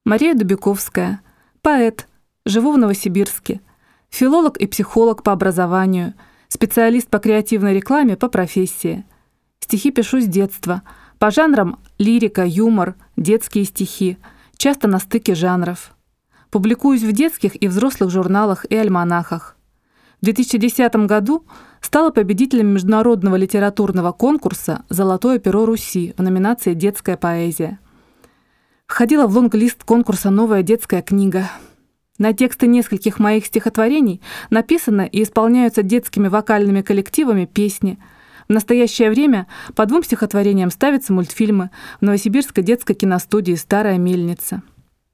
Мария Дубяковская, поэт, живу в Новосибирске, филолог и психолог по образованию, специалист по креативной рекламе по профессии. Стихи пишу с детства, по жанрам лирика, юмор, детские стихи, часто на стыке жанров. Публикуюсь в детских и взрослых журналах и альманахах. В 2010 году стала победителем международного литературного конкурса «Золотое перо Руси» в номинации «Детская поэзия». Входила в лонг-лист конкурса «Новая детская книга». На тексты нескольких моих стихотворений написаны и исполняются детскими вокальными коллективами песни. В настоящее время по 2 стихотворениям ставятся мультфильмы в Новосибирской детской киностудии «Старая мельница».